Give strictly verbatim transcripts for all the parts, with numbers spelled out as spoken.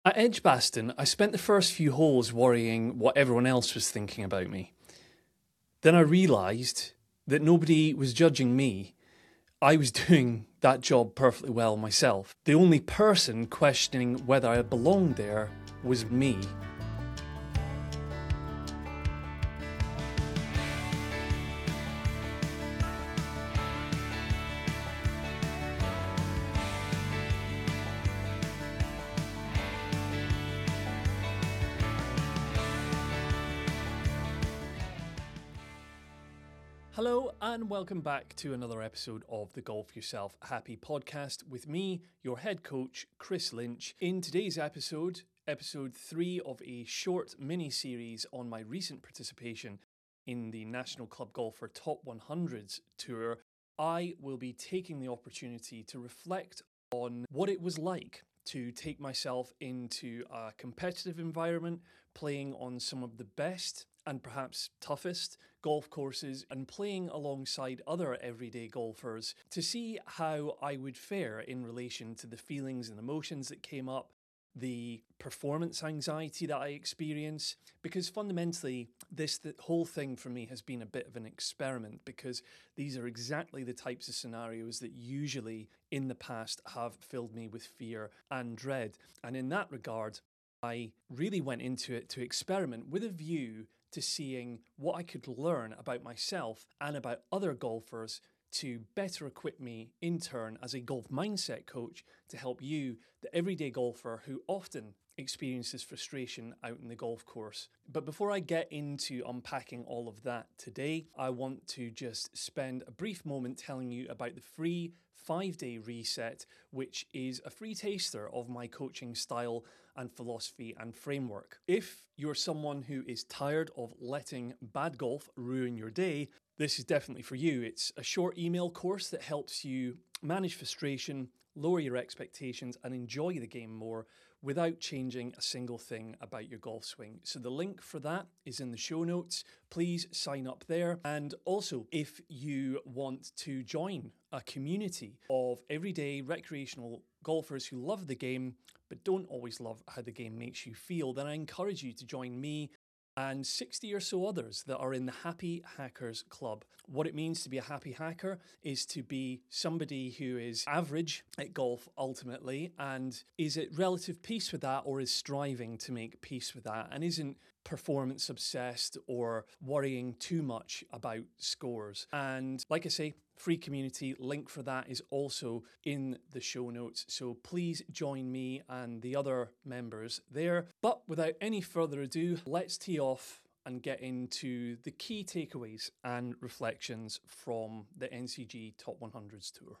At Edgbaston, I spent the first few holes worrying what everyone else was thinking about me. Then I realised that nobody was judging me. I was doing that job perfectly well myself. The only person questioning whether I belonged there was me. Hello and welcome back to another episode of the Golf Yourself Happy podcast with me, your head coach, Chris Lynch. In today's episode, episode three of a short mini-series on my recent participation in the National Club Golfer Top one hundreds Tour, I will be taking the opportunity to reflect on what it was like to take myself into a competitive environment, playing on some of the best and perhaps toughest golf courses and playing alongside other everyday golfers to see how I would fare in relation to the feelings and emotions that came up, the performance anxiety that I experience, because fundamentally this the whole thing for me has been a bit of an experiment, because these are exactly the types of scenarios that usually in the past have filled me with fear and dread. And in that regard, I really went into it to experiment with a view to seeing what I could learn about myself and about other golfers to better equip me in turn as a golf mindset coach to help you, the everyday golfer who often experiences frustration out in the golf course. But before I get into unpacking all of that today, I want to just spend a brief moment telling you about the free five-day reset, which is a free taster of my coaching style and philosophy and framework. If you're someone who is tired of letting bad golf ruin your day, this is definitely for you. It's a short email course that helps you manage frustration, lower your expectations, and enjoy the game more without changing a single thing about your golf swing. So the link for that is in the show notes. Please sign up there. And also, if you want to join a community of everyday recreational golfers who love the game but don't always love how the game makes you feel, then I encourage you to join me and sixty or so others that are in the Happy Hackers Club. What it means to be a happy hacker is to be somebody who is average at golf ultimately and is at relative peace with that, or is striving to make peace with that, and isn't performance obsessed or worrying too much about scores. And like I say, free community, link for that is also in the show notes. So please join me and the other members there. But without any further ado, let's tee off and get into the key takeaways and reflections from the N C G Top one hundreds Tour.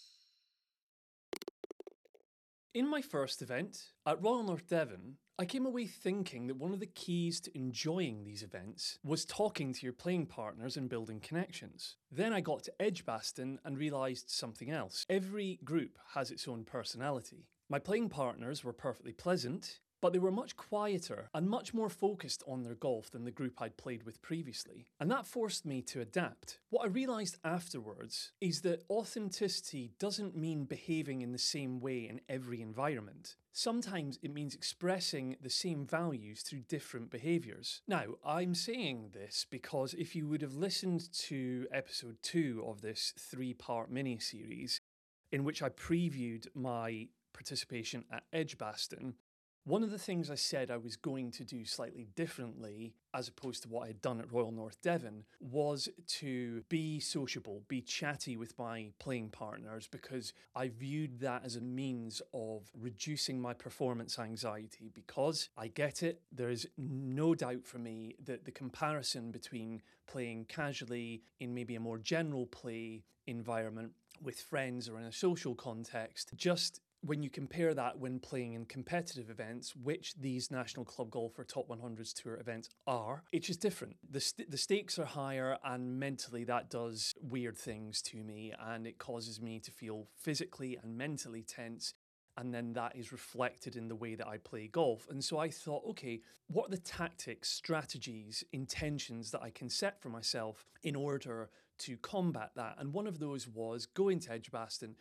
In my first event at Royal North Devon, I came away thinking that one of the keys to enjoying these events was talking to your playing partners and building connections. Then I got to Edgbaston and realised something else. Every group has its own personality. My playing partners were perfectly pleasant, but they were much quieter and much more focused on their golf than the group I'd played with previously. And that forced me to adapt. What I realised afterwards is that authenticity doesn't mean behaving in the same way in every environment. Sometimes it means expressing the same values through different behaviours. Now, I'm saying this because if you would have listened to episode two of this three-part mini-series, in which I previewed my participation at Edgbaston, one of the things I said I was going to do slightly differently, as opposed to what I had done at Royal North Devon, was to be sociable, be chatty with my playing partners, because I viewed that as a means of reducing my performance anxiety. Because I get it, there is no doubt for me that the comparison between playing casually in maybe a more general play environment with friends or in a social context, just when you compare that when playing in competitive events, which these National Club Golfer Top one hundreds Tour events are, it's just different. The, st- the stakes are higher, and mentally that does weird things to me, and it causes me to feel physically and mentally tense, and then that is reflected in the way that I play golf. And so I thought, okay, what are the tactics, strategies, intentions that I can set for myself in order to combat that? And one of those was going to Edgbaston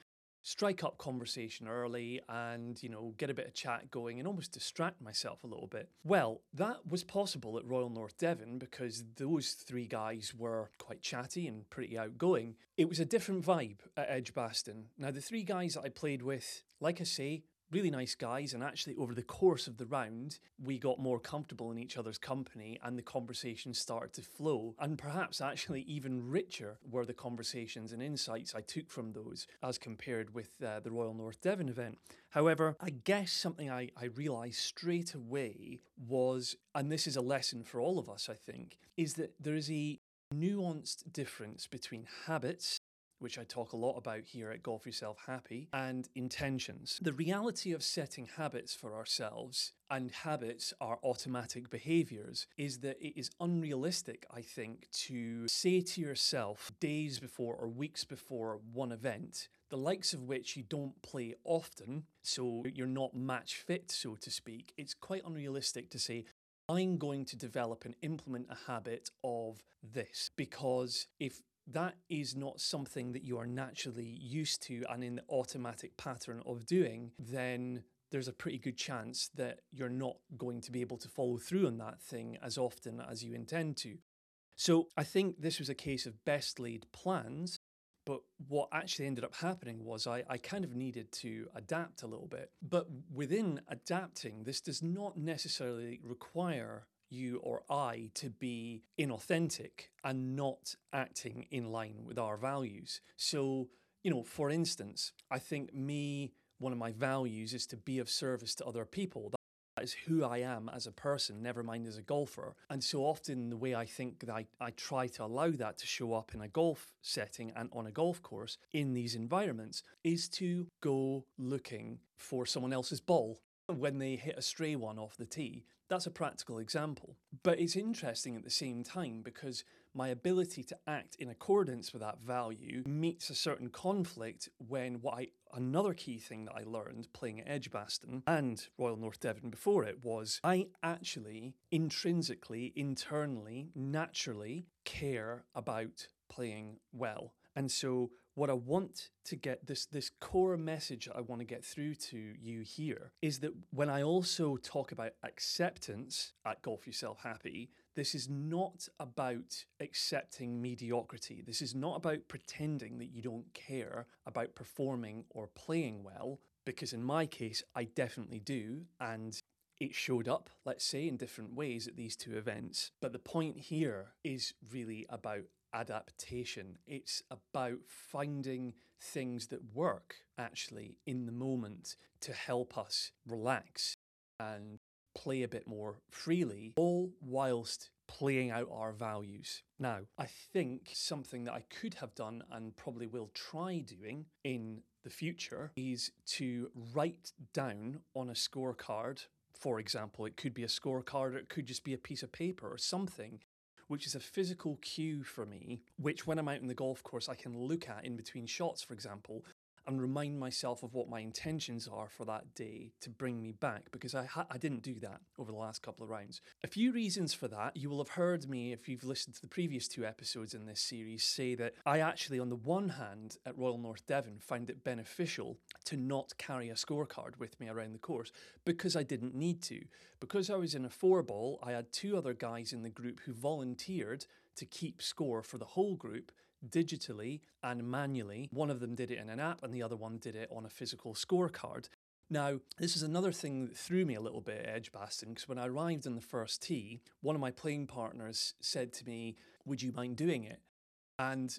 strike up conversation early and, you know, get a bit of chat going and almost distract myself a little bit. Well, that was possible at Royal North Devon because those three guys were quite chatty and pretty outgoing. It was a different vibe at Edgbaston. Now, the three guys that I played with, like I say, really nice guys, and actually over the course of the round, we got more comfortable in each other's company and the conversations started to flow. And perhaps actually even richer were the conversations and insights I took from those as compared with uh, the Royal North Devon event. However, I guess something I, I realised straight away was, and this is a lesson for all of us, I think, is that there is a nuanced difference between habits, which I talk a lot about here at Golf Yourself Happy, and intentions. The reality of setting habits for ourselves, and habits are automatic behaviours, is that it is unrealistic, I think, to say to yourself days before or weeks before one event, the likes of which you don't play often, so you're not match fit, so to speak. It's quite unrealistic to say, I'm going to develop and implement a habit of this, because if that is not something that you are naturally used to and in the automatic pattern of doing, then there's a pretty good chance that you're not going to be able to follow through on that thing as often as you intend to. So I think this was a case of best laid plans, but what actually ended up happening was I, I kind of needed to adapt a little bit. But within adapting, this does not necessarily require you or I to be inauthentic and not acting in line with our values. So, you know, for instance, I think me, one of my values is to be of service to other people. That is who I am as a person, never mind as a golfer. And so often the way I think that I, I try to allow that to show up in a golf setting and on a golf course in these environments is to go looking for someone else's ball when they hit a stray one off the tee. That's a practical example. But it's interesting at the same time because my ability to act in accordance with that value meets a certain conflict when what I, another key thing that I learned playing at Edgbaston and Royal North Devon before it was I actually intrinsically, internally, naturally care about playing well. And so what I want to get, this this core message I want to get through to you here is that when I also talk about acceptance at Golf Yourself Happy, this is not about accepting mediocrity. This is not about pretending that you don't care about performing or playing well, because in my case, I definitely do. And it showed up, let's say, in different ways at these two events. But the point here is really about adaptation. It's about finding things that work actually in the moment to help us relax and play a bit more freely, all whilst playing out our values. Now, I think something that I could have done and probably will try doing in the future is to write down on a scorecard, for example, it could be a scorecard or it could just be a piece of paper or something, which is a physical cue for me, which when I'm out in the golf course, I can look at in between shots, for example, and remind myself of what my intentions are for that day to bring me back, because I ha- I didn't do that over the last couple of rounds. A few reasons for that. You will have heard me, if you've listened to the previous two episodes in this series, say that I actually, on the one hand, at Royal North Devon, found it beneficial to not carry a scorecard with me around the course because I didn't need to. Because I was in a four ball, I had two other guys in the group who volunteered to keep score for the whole group, digitally and manually. One of them did it in an app and the other one did it on a physical scorecard. Now, this is another thing that threw me a little bit at Edgbaston, because when I arrived on the first tee, one of my playing partners said to me, "Would you mind doing it?" And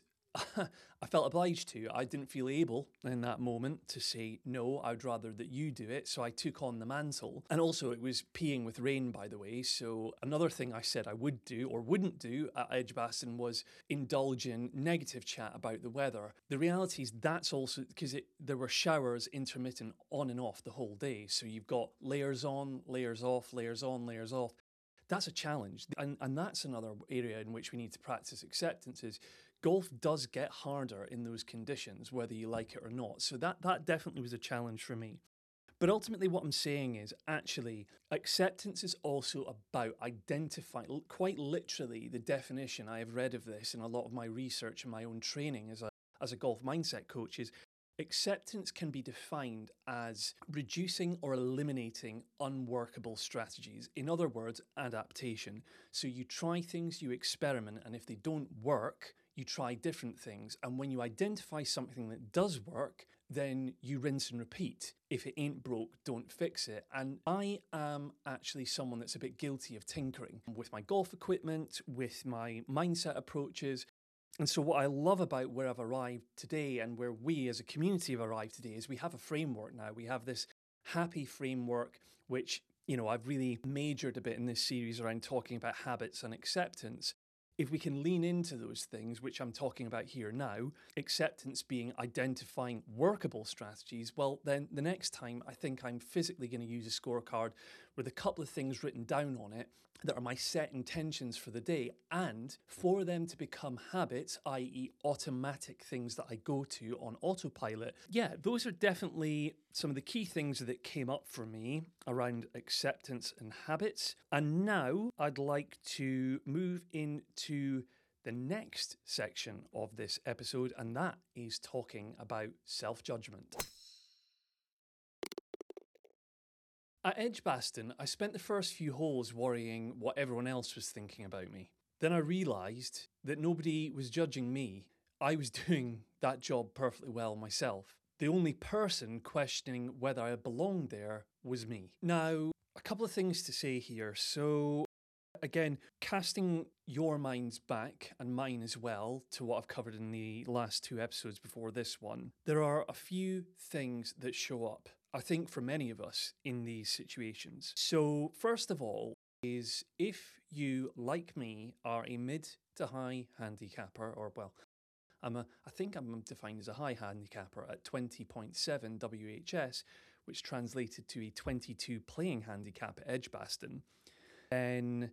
I felt obliged to. I didn't feel able in that moment to say, no, I'd rather that you do it. So I took on the mantle. And also it was peeing with rain, by the way. So another thing I said I would do or wouldn't do at Edgbaston was indulge in negative chat about the weather. The reality is that's also because there were showers intermittent on and off the whole day. So you've got layers on, layers off, layers on, layers off. That's a challenge. And, and that's another area in which we need to practice acceptance is golf does get harder in those conditions, whether you like it or not. So that, that definitely was a challenge for me. But ultimately what I'm saying is actually acceptance is also about identifying, quite literally the definition I have read of this in a lot of my research and my own training as a, as a golf mindset coach is Acceptance can be defined as reducing or eliminating unworkable strategies. In other words, adaptation. So you try things, you experiment, and if they don't work, you try different things. And when you identify something that does work, then you rinse and repeat. If it ain't broke, don't fix it. And I am actually someone that's a bit guilty of tinkering with my golf equipment, with my mindset approaches. And so what I love about where I've arrived today and where we as a community have arrived today is we have a framework now. We have this happy framework, which, you know, I've really majored a bit in this series around talking about habits and acceptance. If we can lean into those things, which I'm talking about here now, acceptance being identifying workable strategies, well, then the next time I think I'm physically going to use a scorecard with a couple of things written down on it that are my set intentions for the day, and for them to become habits, that is automatic things that I go to on autopilot. Yeah, those are definitely some of the key things that came up for me around acceptance and habits. And now I'd like to move into the next section of this episode, and that is talking about self-judgment. At Edgbaston, I spent the first few holes worrying what everyone else was thinking about me. Then I realised that nobody was judging me. I was doing that job perfectly well myself. The only person questioning whether I belonged there was me. Now, a couple of things to say here. So, again, casting your minds back, and mine as well, to what I've covered in the last two episodes before this one, there are a few things that show up, I think, for many of us in these situations. So, first of all, is if you, like me, are a mid to high handicapper, or well, I'm a, I think I'm defined as a high handicapper at twenty point seven W H S, which translated to a twenty-two playing handicap at Edgbaston, then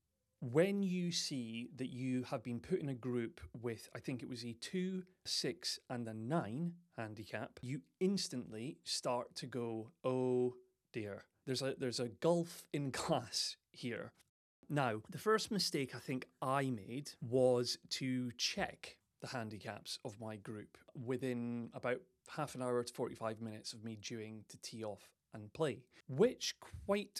when you see that you have been put in a group with, I think it was a two, six, and a nine handicap, you instantly start to go, oh dear, there's a there's a gulf in class here. Now, the first mistake I think I made was to check the handicaps of my group within about half an hour to forty-five minutes of me due to tee off and play, which quite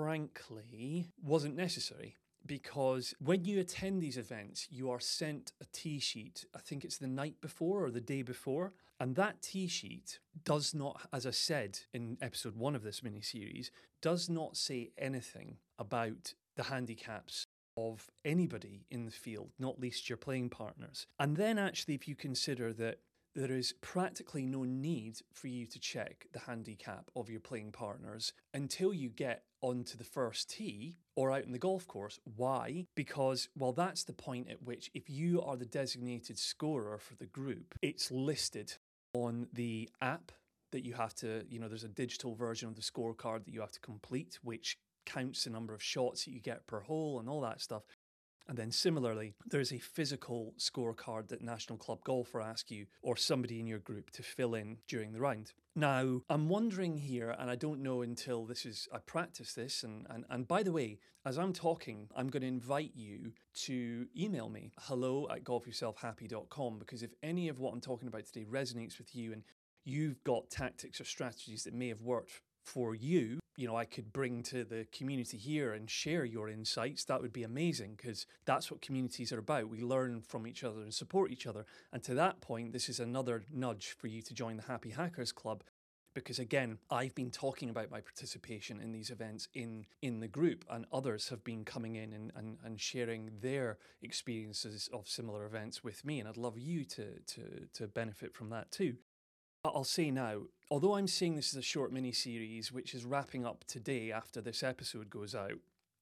frankly wasn't necessary. Because when you attend these events, you are sent a tee sheet, I think it's the night before or the day before, and that tee sheet does not, as I said in episode one of this mini-series, does not say anything about the handicaps of anybody in the field, not least your playing partners. And then actually, if you consider that there is practically no need for you to check the handicap of your playing partners until you get onto the first tee or out in the golf course. Why? Because, well, that's the point at which, if you are the designated scorer for the group, it's listed on the app that you have to, you know, there's a digital version of the scorecard that you have to complete, which counts the number of shots that you get per hole and all that stuff. And then similarly, there's a physical scorecard that National Club Golfer ask you or somebody in your group to fill in during the round. Now, I'm wondering here, and I don't know until this is, I practice this, and, and, and by the way, as I'm talking, I'm going to invite you to email me, hello at golf yourself happy dot com, because if any of what I'm talking about today resonates with you and you've got tactics or strategies that may have worked for you, you know, I could bring to the community here and share your insights. That would be amazing, because that's what communities are about. We learn from each other and support each other. And to that point, this is another nudge for you to join the Happy Hackers Club, because again, I've been talking about my participation in these events in, in the group, and others have been coming in and, and, and sharing their experiences of similar events with me. And I'd love you to, to, to benefit from that too. I'll say now, although I'm saying this is a short mini-series which is wrapping up today after this episode goes out,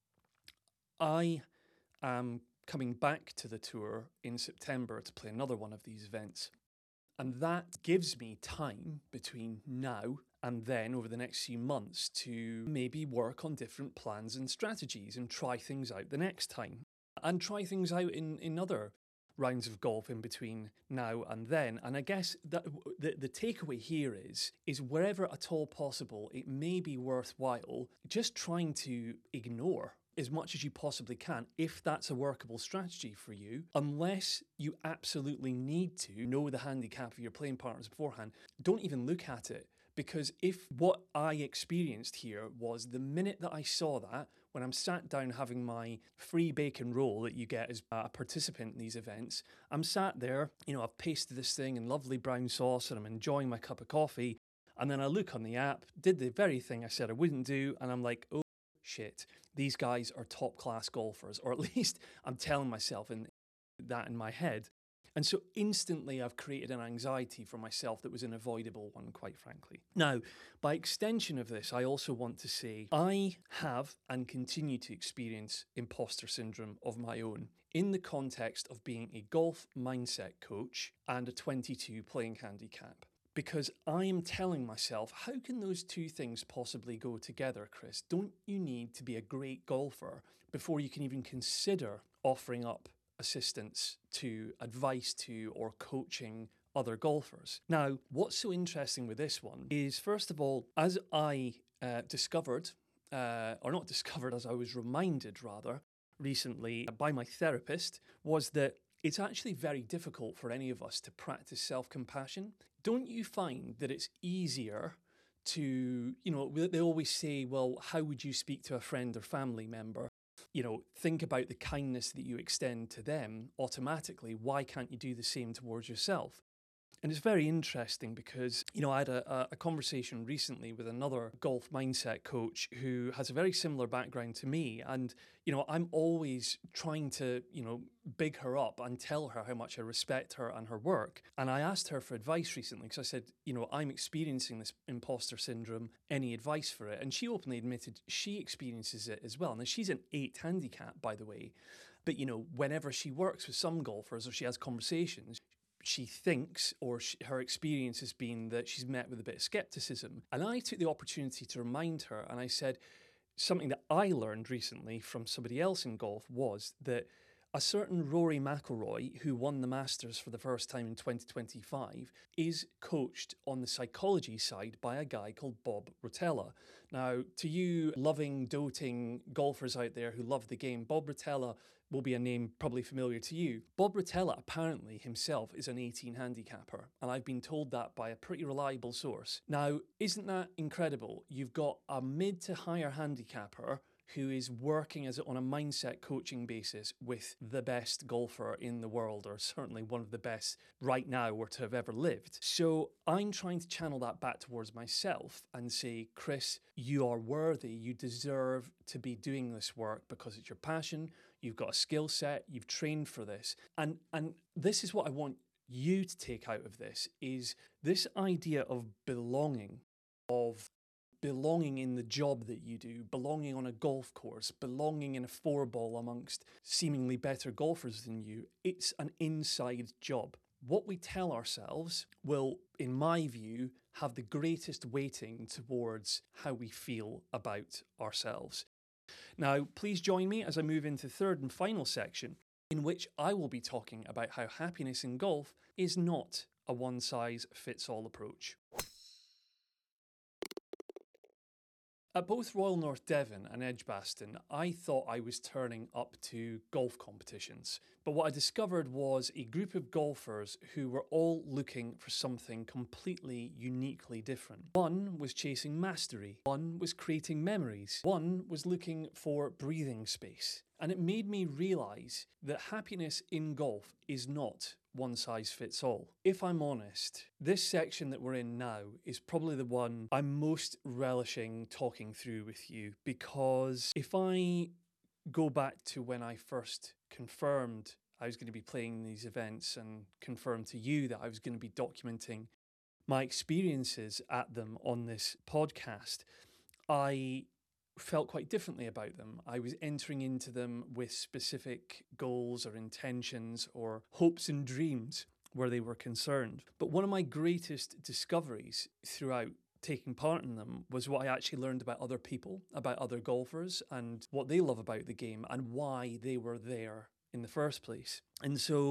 I am coming back to the tour in September to play another one of these events. And that gives me time between now and then over the next few months to maybe work on different plans and strategies and try things out the next time. And try things out in, in other rounds of golf in between now and then. And I guess that the, the takeaway here is, is wherever at all possible, it may be worthwhile just trying to ignore as much as you possibly can, if that's a workable strategy for you, unless you absolutely need to know the handicap of your playing partners beforehand, don't even look at it. Because if what I experienced here was the minute that I saw that, when I'm sat down having my free bacon roll that you get as a participant in these events, I'm sat there, you know, I've pasted this thing in lovely brown sauce and I'm enjoying my cup of coffee. And then I look on the app, did the very thing I said I wouldn't do, and I'm like, oh, shit, these guys are top class golfers, or at least I'm telling myself in that in my head. And so instantly I've created an anxiety for myself that was an avoidable one, quite frankly. Now, by extension of this, I also want to say I have and continue to experience imposter syndrome of my own in the context of being a golf mindset coach and a twenty-two playing handicap. Because I am telling myself, how can those two things possibly go together, Chris? Don't you need to be a great golfer before you can even consider offering up assistance to, advice to, or coaching other golfers? Now, what's so interesting with this one is, first of all, as I uh, discovered, uh, or not discovered, as I was reminded rather, recently by my therapist, was that it's actually very difficult for any of us to practice self-compassion. Don't you find that it's easier to, you know, they always say, well, how would you speak to a friend or family member? You know, think about the kindness that you extend to them automatically. Why can't you do the same towards yourself? And it's very interesting because, you know, I had a, a conversation recently with another golf mindset coach who has a very similar background to me. And, you know, I'm always trying to, you know, big her up and tell her how much I respect her and her work. And I asked her for advice recently because I said, you know, I'm experiencing this imposter syndrome. Any advice for it? And she openly admitted she experiences it as well. Now, she's an eight handicap, by the way. But, you know, whenever she works with some golfers or she has conversations, she thinks, or she, her experience has been that she's met with a bit of skepticism. And I took the opportunity to remind her, and I said, something that I learned recently from somebody else in golf was that a certain Rory McIlroy, who won the Masters for the first time in twenty twenty-five, is coached on the psychology side by a guy called Bob Rotella. Now, to you loving, doting golfers out there who love the game, Bob Rotella will be a name probably familiar to you. Bob Rotella apparently himself is an eighteen handicapper, and I've been told that by a pretty reliable source. Now, isn't that incredible? You've got a mid to higher handicapper who is working as on a mindset coaching basis with the best golfer in the world, or certainly one of the best right now or to have ever lived. So I'm trying to channel that back towards myself and say, Chris, you are worthy. You deserve to be doing this work because it's your passion. You've got a skill set. You've trained for this. And, and this is what I want you to take out of this, is this idea of belonging, of belonging in the job that you do, belonging on a golf course, belonging in a four ball amongst seemingly better golfers than you. It's an inside job. What we tell ourselves will, in my view, have the greatest weighting towards how we feel about ourselves. Now, please join me as I move into the third and final section, in which I will be talking about how happiness in golf is not a one-size-fits-all approach. At both Royal North Devon and Edgbaston, I thought I was turning up to golf competitions. But what I discovered was a group of golfers who were all looking for something completely uniquely different. One was chasing mastery. One was creating memories. One was looking for breathing space. And it made me realise that happiness in golf is not one size fits all. If I'm honest, this section that we're in now is probably the one I'm most relishing talking through with you, because if I go back to when I first confirmed I was going to be playing these events and confirmed to you that I was going to be documenting my experiences at them on this podcast, I felt quite differently about them. I was entering into them with specific goals or intentions or hopes and dreams where they were concerned. But one of my greatest discoveries throughout taking part in them was what I actually learned about other people, about other golfers, and what they love about the game and why they were there in the first place. And so,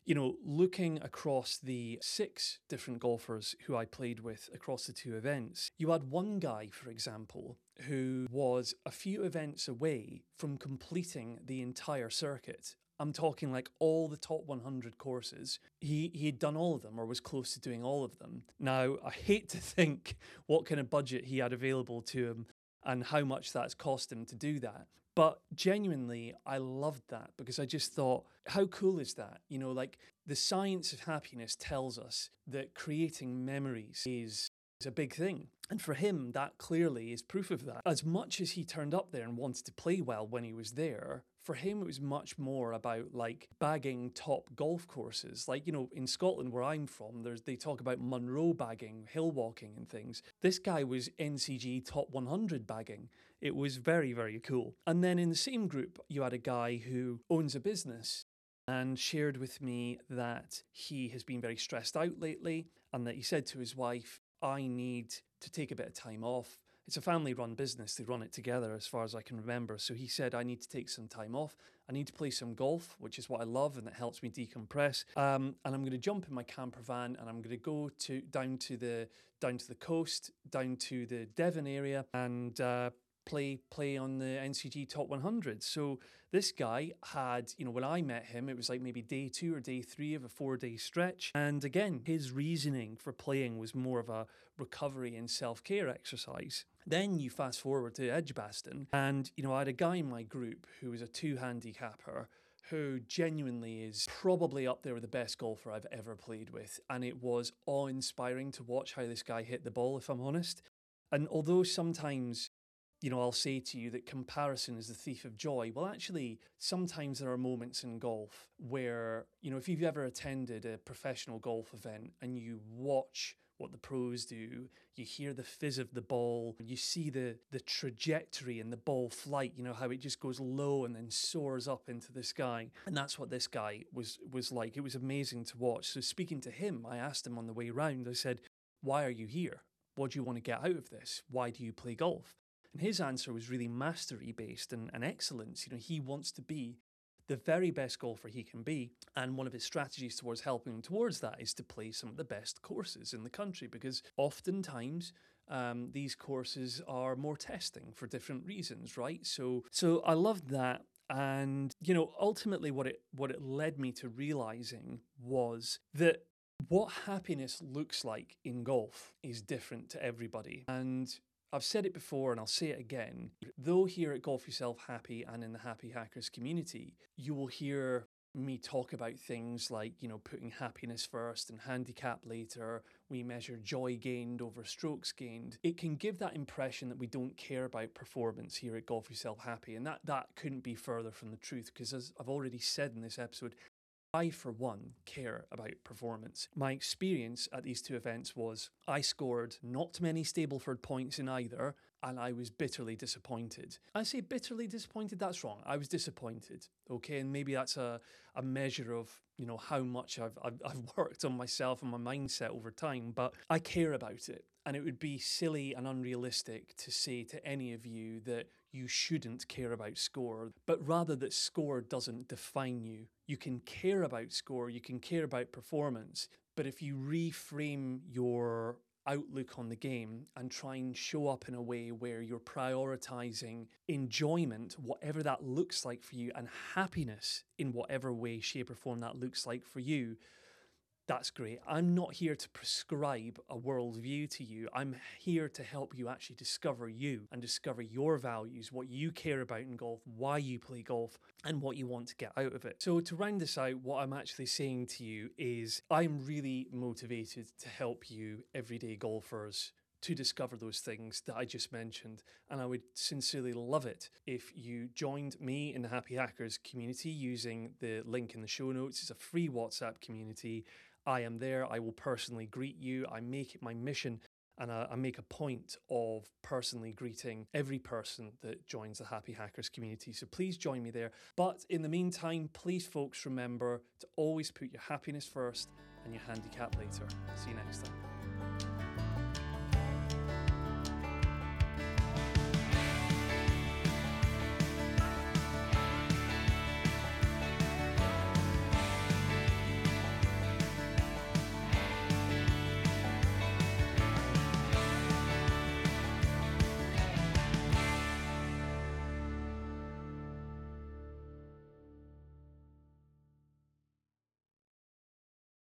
you know, looking across the six different golfers who I played with across the two events, you had one guy, for example, who was a few events away from completing the entire circuit. I'm talking like all the top one hundred courses. He he had done all of them or was close to doing all of them. Now, I hate to think what kind of budget he had available to him and how much that's cost him to do that. But genuinely, I loved that because I just thought, how cool is that? You know, like the science of happiness tells us that creating memories is is a big thing. And for him, that clearly is proof of that. As much as he turned up there and wanted to play well when he was there, for him, it was much more about like bagging top golf courses. Like, you know, in Scotland, where I'm from, there's they talk about Munro bagging, hill walking and things. This guy was N C G top one hundred bagging. It was very, very cool. And then in the same group, you had a guy who owns a business and shared with me that he has been very stressed out lately and that he said to his wife, I need to take a bit of time off. It's a family-run business. They run it together as far as I can remember. So he said, I need to take some time off. I need to play some golf, which is what I love and that helps me decompress. Um, and I'm going to jump in my camper van and I'm going to go to down to the down to the coast, down to the Devon area and uh, play play on the N C G Top one hundred. So this guy had, you know, when I met him, it was like maybe day two or day three of a four-day stretch. And again, his reasoning for playing was more of a recovery and self-care exercise. Then you fast forward to Edgbaston, and, you know, I had a guy in my group who was a two-handicapper who genuinely is probably up there with the best golfer I've ever played with. And it was awe-inspiring to watch how this guy hit the ball, if I'm honest. And although sometimes, you know, I'll say to you that comparison is the thief of joy. Well, actually, sometimes there are moments in golf where, you know, if you've ever attended a professional golf event and you watch what the pros do, you hear the fizz of the ball, you see the the trajectory and the ball flight, you know, how it just goes low and then soars up into the sky. And that's what this guy was was like. It was amazing to watch. So speaking to him, I asked him on the way round, I said, why are you here? What do you want to get out of this? Why do you play golf? And his answer was really mastery based and, and excellence. You know, he wants to be the very best golfer he can be. And one of his strategies towards helping him towards that is to play some of the best courses in the country, because oftentimes um, these courses are more testing for different reasons, right? So, so I loved that. And, you know, ultimately what it, what it led me to realizing was that what happiness looks like in golf is different to everybody. And I've said it before and I'll say it again. Though here at Golf Yourself Happy and in the Happy Hackers community, you will hear me talk about things like, you know, putting happiness first and handicap later. We measure joy gained over strokes gained. It can give that impression that we don't care about performance here at Golf Yourself Happy. And that, that couldn't be further from the truth, because as I've already said in this episode, I, for one, care about performance. My experience at these two events was I scored not many Stableford points in either, and I was bitterly disappointed. I say bitterly disappointed, that's wrong. I was disappointed, okay? And maybe that's a, a measure of, you know, how much I've, I've, I've worked on myself and my mindset over time, but I care about it. And it would be silly and unrealistic to say to any of you that you shouldn't care about score, but rather that score doesn't define you. You can care about score, you can care about performance, but if you reframe your outlook on the game and try and show up in a way where you're prioritizing enjoyment, whatever that looks like for you, and happiness in whatever way, shape, or form that looks like for you, that's great. I'm not here to prescribe a worldview to you. I'm here to help you actually discover you and discover your values, what you care about in golf, why you play golf, and what you want to get out of it. So to round this out, what I'm actually saying to you is I'm really motivated to help you everyday golfers to discover those things that I just mentioned. And I would sincerely love it if you joined me in the Happy Hackers community using the link in the show notes. It's a free WhatsApp community. I am there. I will personally greet you. I make it my mission and I, I make a point of personally greeting every person that joins the Happy Hackers community. So please join me there. But in the meantime, please, folks, remember to always put your happiness first and your handicap later. See you next time.